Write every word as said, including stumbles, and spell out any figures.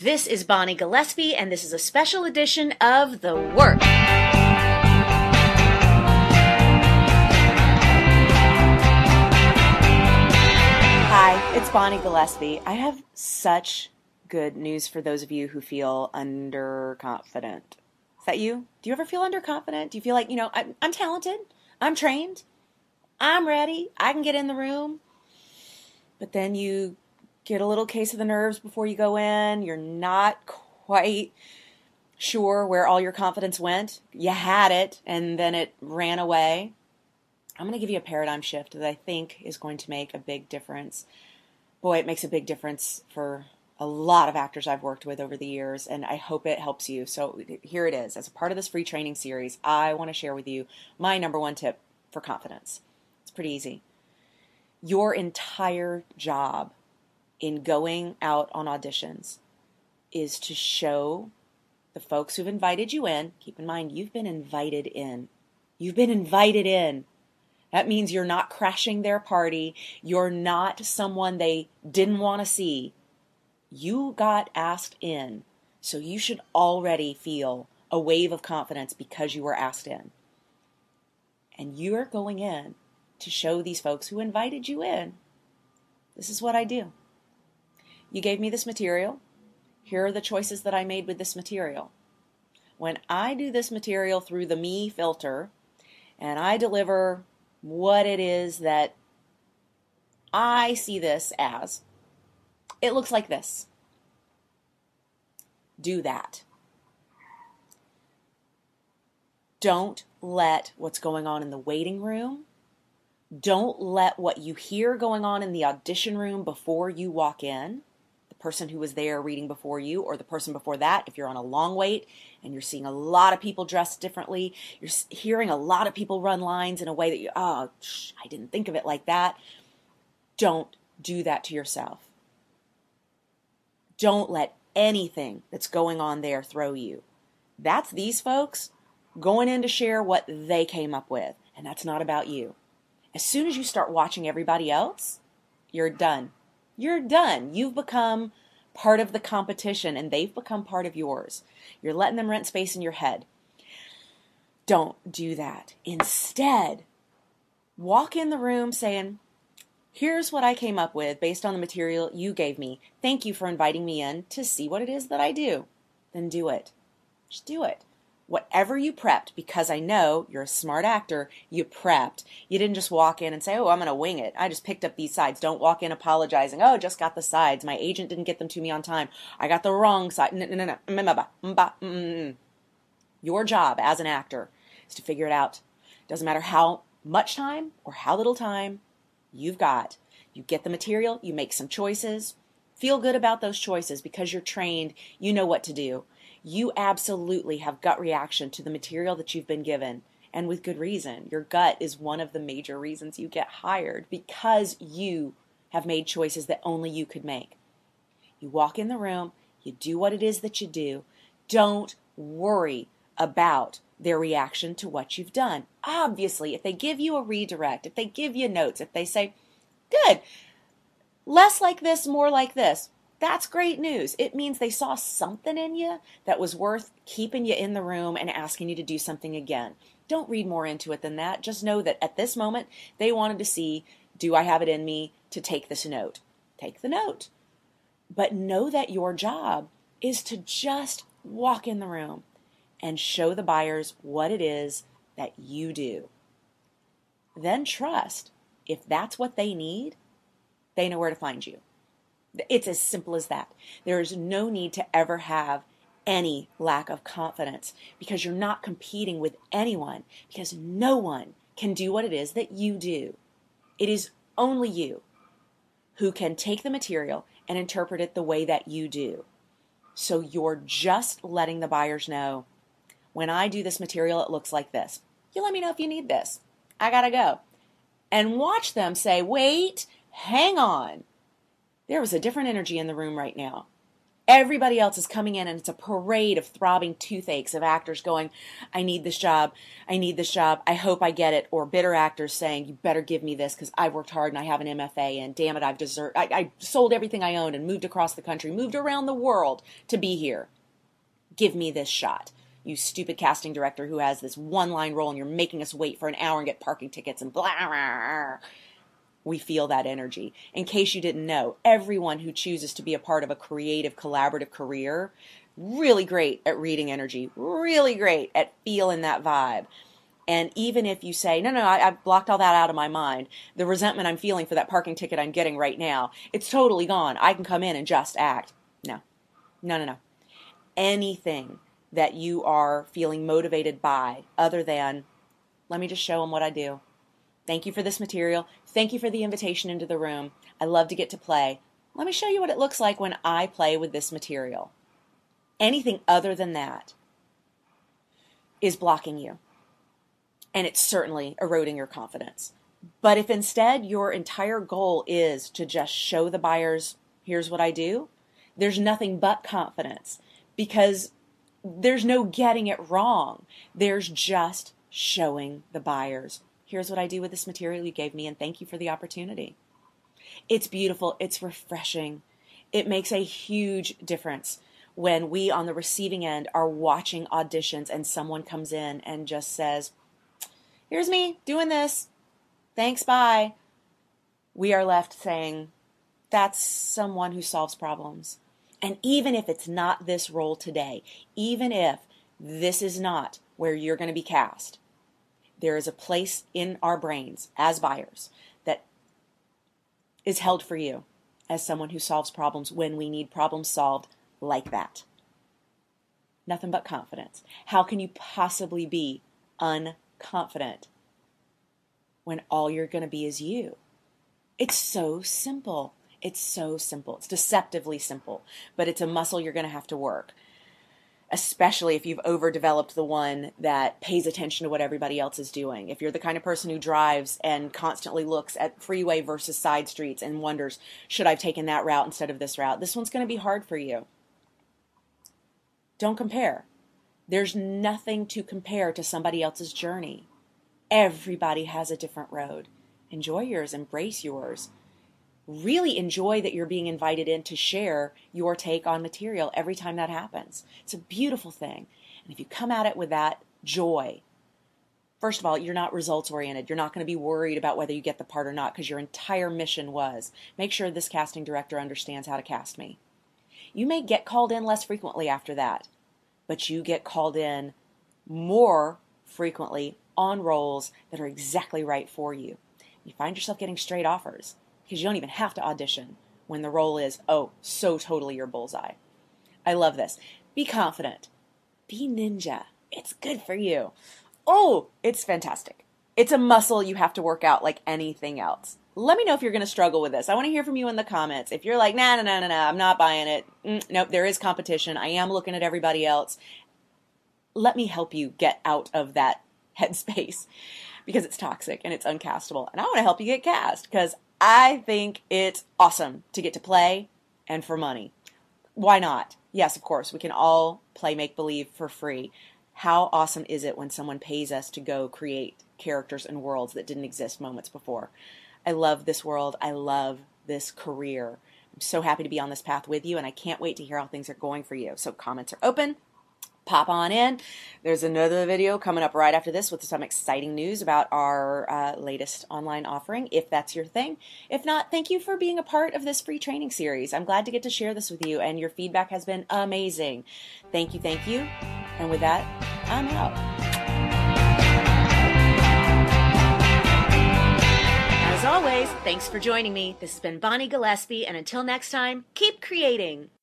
This is Bonnie Gillespie, and this is a special edition of The Work. Hi, it's Bonnie Gillespie. I have such good news for those of you who feel underconfident. Is that you? Do you ever feel underconfident? Do you feel like, you know, I'm, I'm talented, I'm trained, I'm ready, I can get in the room, but then you get a little case of the nerves before you go in. You're not quite sure where all your confidence went. You had it, and then it ran away. I'm going to give you a paradigm shift that I think is going to make a big difference. Boy, it makes a big difference for a lot of actors I've worked with over the years, and I hope it helps you. So here it is. As a part of this free training series, I want to share with you my number one tip for confidence. It's pretty easy. Your entire job in going out on auditions is to show the folks who've invited you in. Keep in mind, you've been invited in. You've been invited in. That means you're not crashing their party. You're not someone they didn't want to see. You got asked in, so you should already feel a wave of confidence because you were asked in. And you're going in to show these folks who invited you in, this is what I do. You gave me this material. Here are the choices that I made with this material. When I do this material through the me filter and I deliver what it is that I see this as, it looks like this. Do that. Don't let what's going on in the waiting room, don't let what you hear going on in the audition room before you walk in, person who was there reading before you or the person before that, if you're on a long wait and you're seeing a lot of people dressed differently, you're hearing a lot of people run lines in a way that you, oh, I didn't think of it like that. Don't do that to yourself. Don't let anything that's going on there throw you. That's these folks going in to share what they came up with, and that's not about you. As soon as you start watching everybody else, you're done. You're done. You've become part of the competition and they've become part of yours. You're letting them rent space in your head. Don't do that. Instead, walk in the room saying, here's what I came up with based on the material you gave me. Thank you for inviting me in to see what it is that I do. Then do it. Just do it. Whatever you prepped, because I know you're a smart actor, you prepped. You didn't just walk in and say, oh, I'm going to wing it. I just picked up these sides. Don't walk in apologizing. Oh, just got the sides. My agent didn't get them to me on time. I got the wrong side. No, no, no, no. Your job as an actor is to figure it out. Doesn't matter how much time or how little time you've got. You get the material, you make some choices. Feel good about those choices because you're trained. You know what to do. You absolutely have gut reaction to the material that you've been given, and with good reason. Your gut is one of the major reasons you get hired because you have made choices that only you could make. You walk in the room, you do what it is that you do. Don't worry about their reaction to what you've done. Obviously, if they give you a redirect, if they give you notes, if they say, good, less like this, more like this, that's great news. It means they saw something in you that was worth keeping you in the room and asking you to do something again. Don't read more into it than that. Just know that at this moment, they wanted to see, do I have it in me to take this note? Take the note. But know that your job is to just walk in the room and show the buyers what it is that you do. Then trust, if that's what they need, they know where to find you. It's as simple as that. There is no need to ever have any lack of confidence because you're not competing with anyone, because no one can do what it is that you do. It is only you who can take the material and interpret it the way that you do. So you're just letting the buyers know, when I do this material, it looks like this. You let me know if you need this. I gotta go. And watch them say, wait, hang on. There was a different energy in the room right now. Everybody else is coming in and it's a parade of throbbing toothaches of actors going, I need this job, I need this job, I hope I get it, or bitter actors saying, you better give me this because I've worked hard and I have an M F A and damn it, I've deserved, I, I sold everything I owned and moved across the country, moved around the world to be here. Give me this shot. You stupid casting director who has this one-line role and you're making us wait for an hour and get parking tickets and blah, blah, blah. We feel that energy. In case you didn't know, everyone who chooses to be a part of a creative, collaborative career, really great at reading energy, really great at feeling that vibe. And even if you say, no, no, I, I've blocked all that out of my mind, the resentment I'm feeling for that parking ticket I'm getting right now, it's totally gone. I can come in and just act. No, no, no, no. Anything that you are feeling motivated by other than, let me just show them what I do. Thank you for this material. Thank you for the invitation into the room. I love to get to play. Let me show you what it looks like when I play with this material. Anything other than that is blocking you. And it's certainly eroding your confidence. But if instead your entire goal is to just show the buyers, here's what I do, there's nothing but confidence because there's no getting it wrong. There's just showing the buyers, here's what I do with this material you gave me, and thank you for the opportunity. It's beautiful. It's refreshing. It makes a huge difference when we on the receiving end are watching auditions and someone comes in and just says, here's me doing this. Thanks, bye. We are left saying, that's someone who solves problems. And even if it's not this role today, even if this is not where you're going to be cast, there is a place in our brains as buyers that is held for you as someone who solves problems when we need problems solved like that. Nothing but confidence. How can you possibly be unconfident when all you're going to be is you? It's so simple. It's so simple. It's deceptively simple, but it's a muscle you're going to have to work. Especially if you've overdeveloped the one that pays attention to what everybody else is doing. If you're the kind of person who drives and constantly looks at freeway versus side streets and wonders, should I have taken that route instead of this route? This one's going to be hard for you. Don't compare. There's nothing to compare to somebody else's journey. Everybody has a different road. Enjoy yours. Embrace yours. Really enjoy that you're being invited in to share your take on material every time that happens. It's a beautiful thing. And if you come at it with that joy, first of all, you're not results oriented. You're not going to be worried about whether you get the part or not because your entire mission was, make sure this casting director understands how to cast me. You may get called in less frequently after that, but you get called in more frequently on roles that are exactly right for you. You find yourself getting straight offers, because you don't even have to audition when the role is, oh, so totally your bullseye. I love this. Be confident. Be ninja. It's good for you. Oh, it's fantastic. It's a muscle you have to work out like anything else. Let me know if you're going to struggle with this. I want to hear from you in the comments. If you're like, nah, nah, nah, nah, nah, I'm not buying it. Mm, nope, there is competition. I am looking at everybody else. Let me help you get out of that headspace because it's toxic and it's uncastable. And I want to help you get cast because I think it's awesome to get to play and for money. Why not? Yes, of course, we can all play make-believe for free. How awesome is it when someone pays us to go create characters and worlds that didn't exist moments before? I love this world. I love this career. I'm so happy to be on this path with you, and I can't wait to hear how things are going for you. So comments are open. Pop on in. There's another video coming up right after this with some exciting news about our uh, latest online offering, if that's your thing. If not, thank you for being a part of this free training series. I'm glad to get to share this with you, and your feedback has been amazing. Thank you, thank you. And with that, I'm out. As always, thanks for joining me. This has been Bonnie Gillespie, and until next time, keep creating.